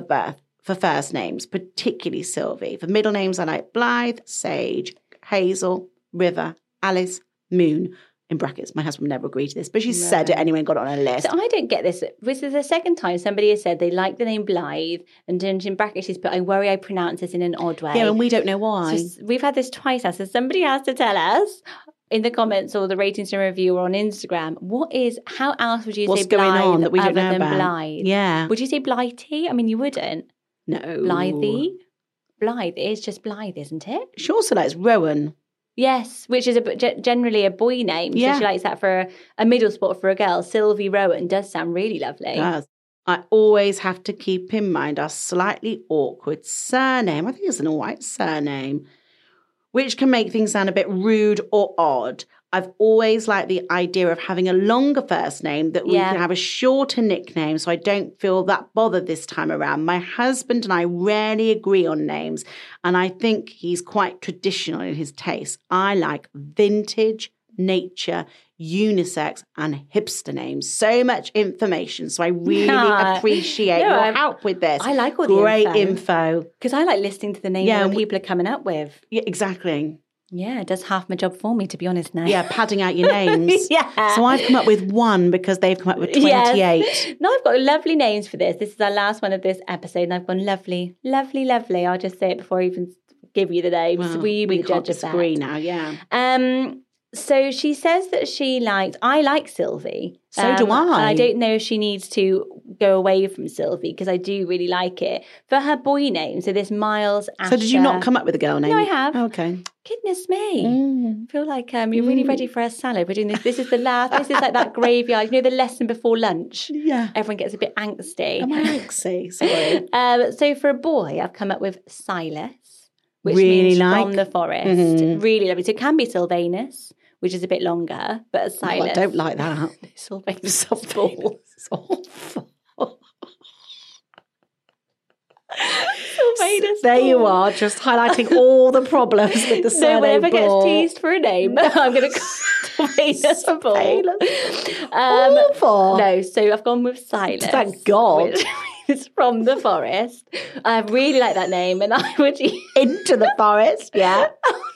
for first names, particularly Sylvie. For middle names, I like Blythe, Sage, Hazel, River, Alice, Moon. In brackets, my husband never agreed to this, but she said it anyway and got it on her list. So I don't get this. This is the second time somebody has said they like the name Blythe, and then in brackets she's put, I worry I pronounce this in an odd way. Yeah, and we don't know why. So we've had this twice now, so somebody has to tell us in the comments or the ratings and review or on Instagram, how else would you What's say going Blythe on that we don't other know than about? Blythe? Yeah. Would you say Blighty? I mean, you wouldn't. No. Blythe? Blythe is just Blythe, isn't it? She also likes Rowan. Yes, which is generally a boy name. So she likes that for a middle spot for a girl. Sylvie Rowan does sound really lovely. Does. I always have to keep in mind our slightly awkward surname. I think it's an all right surname, which can make things sound a bit rude or odd. I've always liked the idea of having a longer first name that we can have a shorter nickname so I don't feel that bothered this time around. My husband and I rarely agree on names, and I think he's quite traditional in his taste. I like vintage, nature, unisex, and hipster names. So much information, so I really appreciate your help with this. I like all the great info. Because I like listening to the names that people are coming up with. Yeah, exactly. Yeah, it does half my job for me, to be honest now. Yeah, padding out your names. Yeah. So I've come up with one because they've come up with 28. Yes. No, I've got lovely names for this. This is our last one of this episode, and I've gone lovely, lovely, lovely. I'll just say it before I even give you the names. Well, we can't judge of disagree that. now, yeah. So she says that I like Sylvie. So do I. And I don't know if she needs to go away from Sylvie because I do really like it. For her boy name, so this Miles Asher. So did you not come up with a girl name? No, I have. Okay. Goodness me. I feel like you're really ready for a salad. We're doing this. This is the last. This is like that graveyard. You know, the lesson before lunch. Yeah. Everyone gets a bit angsty. Am I angsty? Sorry. So for a boy, I've come up with Silas, which Really means like. from the forest. Really lovely. So it can be Sylvanus, which is a bit longer, but a Silas. I don't like that. Sylvanus is awful. It's awful. Sylvanus. There you are, just highlighting all the problems with the surname. No one ever gets Ball. teased for a name. I'm going to call Sylvanus Ball. Awful. No, so I've gone with Silas. Thank God. Which is from the forest. I really like that name, and I would Into the forest, yeah.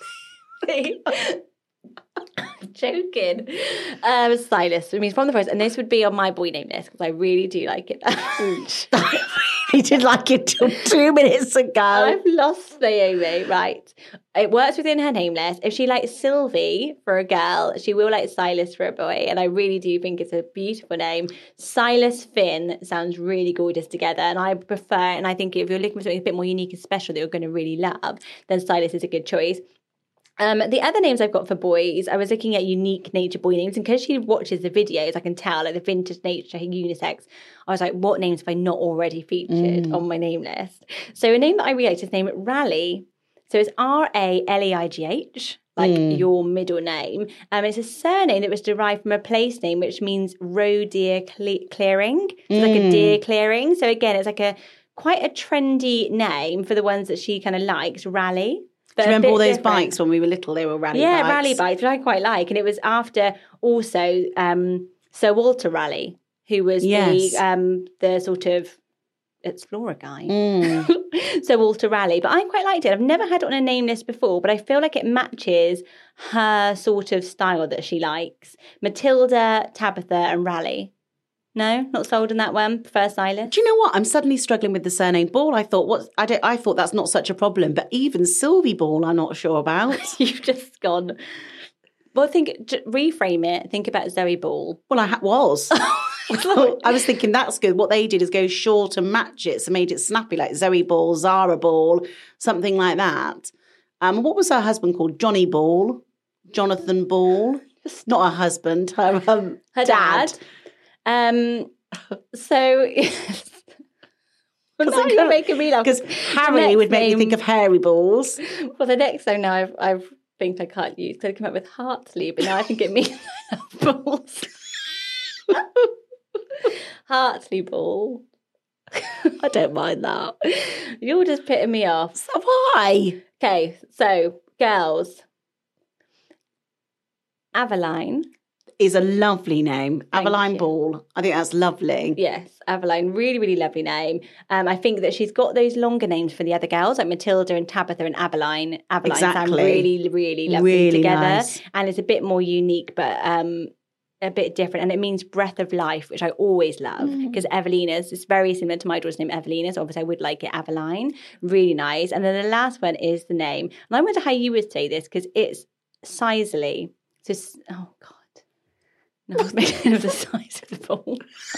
I'm joking. Silas, it means from the forest, and this would be on my boy name list because I really do like it. He did like it till 2 minutes ago. I've lost Naomi, right. It works within her name list. If she likes Sylvie for a girl, she will like Silas for a boy. And I really do think it's a beautiful name. Silas Finn sounds really gorgeous together. And I prefer, and I think if you're looking for something a bit more unique and special that you're going to really love, then Silas is a good choice. The other names I've got for boys, I was looking at unique nature boy names, and because she watches the videos, I can tell, like the vintage nature unisex, I was like, what names have I not already featured on my name list? So a name that I really like is named Raleigh. So it's Raleigh, like your middle name. It's a surname that was derived from a place name, which means roe deer clearing. So like a deer clearing. So again, it's like quite a trendy name for the ones that she kind of likes, Raleigh. Do you remember all those bikes when we were little? They were rally bikes. Yeah, rally bikes, which I quite like. And it was after also Sir Walter Raleigh, who was the sort of explorer guy. Sir Walter Raleigh. But I quite liked it. I've never had it on a name list before, but I feel like it matches her sort of style that she likes. Matilda, Tabitha and Raleigh. No, not sold on that one. Prefer Silas. Do you know what? I'm suddenly struggling with the surname Ball. I thought I thought that's not such a problem, but even Sylvie Ball, I'm not sure about. You've just gone. Well, reframe it. Think about Zoe Ball. Well, I was. I was thinking that's good. What they did is go short and match it, so made it snappy, like Zoe Ball, Zara Ball, something like that. What was her husband called? Johnny Ball, Jonathan Ball. Not her husband, her dad. So Now you're making me laugh. Because Harry would make me think of hairy balls. Well, the next name now I think I can't use because I came up with Hartley, but now I think it means balls. Hartley ball. I don't mind that. You're just pitting me off. So why? Okay, so girls. Aveline is a lovely name. Thank Aveline you. Ball. I think that's lovely. Yes, Aveline, really, really lovely name. I think that she's got those longer names for the other girls, like Matilda and Tabitha and Aveline. Aveline sound Exactly. really, really lovely Really together. nice. And it's a bit more unique, but a bit different. And it means breath of life, which I always love, because Evelina's is very similar to my daughter's name, Evelina. So obviously I would like it, Aveline. Really nice. And then the last one is the name. And I wonder how you would say this, because it's Sizely. So, oh, God. No, I was making of the size of the ball.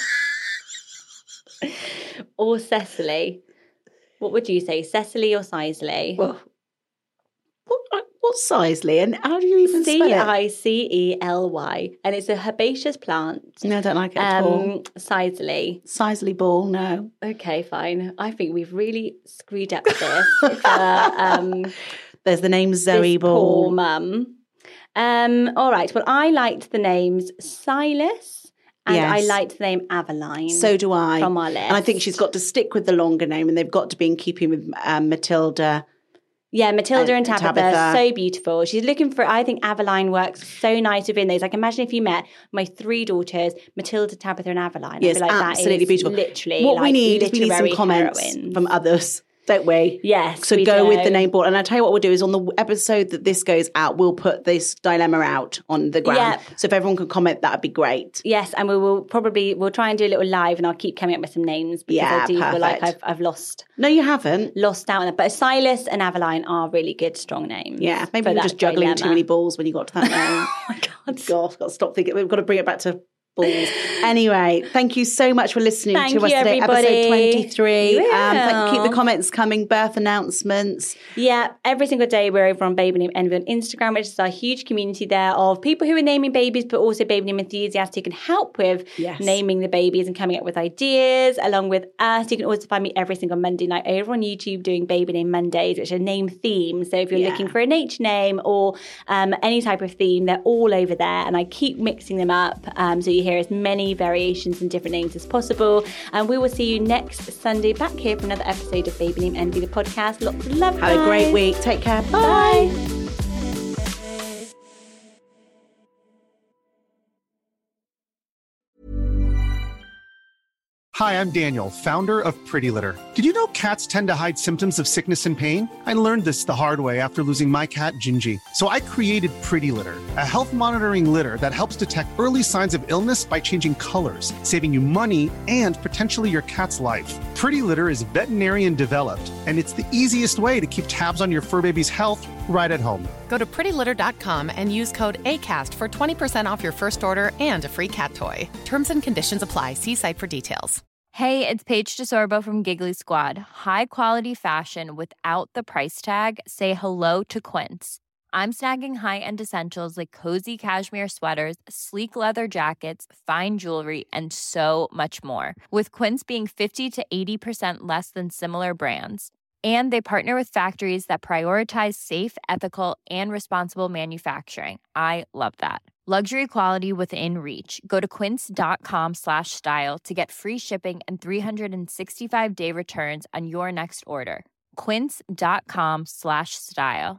Or Cecily. What would you say, Cecily or Sizely? Well, what's Sizely and how do you even spell it? Cicely. And it's a herbaceous plant. No, I don't like it at all. Sizely. Sizely Ball, no. Okay, fine. I think we've really screwed up this There's the name Zoe this Ball. poor mum. All right. Well, I liked the names Silas and Yes. I liked the name Aveline. So do I. From our list. And I think she's got to stick with the longer name and they've got to be in keeping with Matilda. Yeah, Matilda and Tabitha, Tabitha. so beautiful. She's looking for, I think Aveline works so nice within those. Like, imagine if you met my three daughters, Matilda, Tabitha, and Aveline. Yes, I'd be like, absolutely that is beautiful. Literally, What like, we need is we need some literary comments heroines. from others, don't we? Yes, So we go do. with the name board. And I'll tell you what we'll do is on the episode that this goes out, we'll put this dilemma out on the ground. Yep. So if everyone can comment, that'd be great. Yes, and we'll try and do a little live, and I'll keep coming up with some names because Yeah, I do feel like perfect. I've lost No, you haven't. out on it. But Silas and Aveline are really good, strong names. Yeah, maybe for you're that just juggling too dilemma. many balls when you got to that name. Oh my God. Gosh, got to stop thinking. We've got to bring it back to balls. Anyway, thank you so much for listening Thank to us you, today, everybody. episode 23. You Keep will. the comments coming, birth announcements. Yeah, every single day we're over on Baby Name Envy on Instagram, which is our huge community there of people who are naming babies, but also baby name enthusiasts who can help with Yes. naming the babies and coming up with ideas along with us. You can also find me every single Monday night over on YouTube doing Baby Name Mondays, which are name themes. So if you're looking for a nature name or any type of theme, they're all over there. And I keep mixing them up so you hear as many variations and different names as possible. And we will see you next Sunday back here for another episode of Baby Name Envy, the podcast. Lots of love, Have a great guys. week. Take care. Bye. Hi, I'm Daniel, founder of Pretty Litter. Did you know cats tend to hide symptoms of sickness and pain? I learned this the hard way after losing my cat, Gingy. So I created Pretty Litter, a health monitoring litter that helps detect early signs of illness by changing colors, saving you money and potentially your cat's life. Pretty Litter is veterinarian developed, and it's the easiest way to keep tabs on your fur baby's health right at home. Go to prettylitter.com and use code ACAST for 20% off your first order and a free cat toy. Terms and conditions apply. See site for details. Hey, it's Paige DeSorbo from Giggly Squad. High quality fashion without the price tag. Say hello to Quince. I'm snagging high-end essentials like cozy cashmere sweaters, sleek leather jackets, fine jewelry, and so much more. With Quince being 50 to 80% less than similar brands. And they partner with factories that prioritize safe, ethical, and responsible manufacturing. I love that. Luxury quality within reach. Go to quince.com/style to get free shipping and 365-day returns on your next order. Quince.com/style.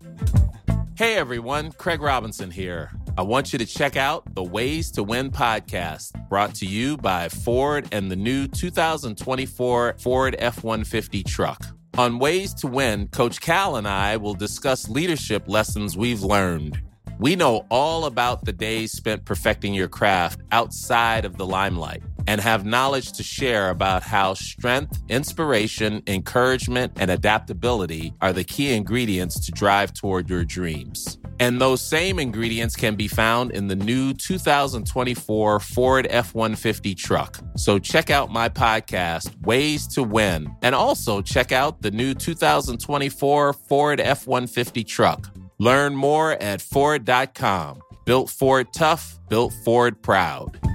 Hey everyone, Craig Robinson here. I want you to check out the Ways to Win podcast, brought to you by Ford and the new 2024 Ford F-150 truck. On Ways to Win, Coach Cal and I will discuss leadership lessons we've learned. We know all about the days spent perfecting your craft outside of the limelight and have knowledge to share about how strength, inspiration, encouragement, and adaptability are the key ingredients to drive toward your dreams. And those same ingredients can be found in the new 2024 Ford F-150 truck. So check out my podcast, Ways to Win, and also check out the new 2024 Ford F-150 truck. Learn more at Ford.com. Built Ford tough, built Ford proud.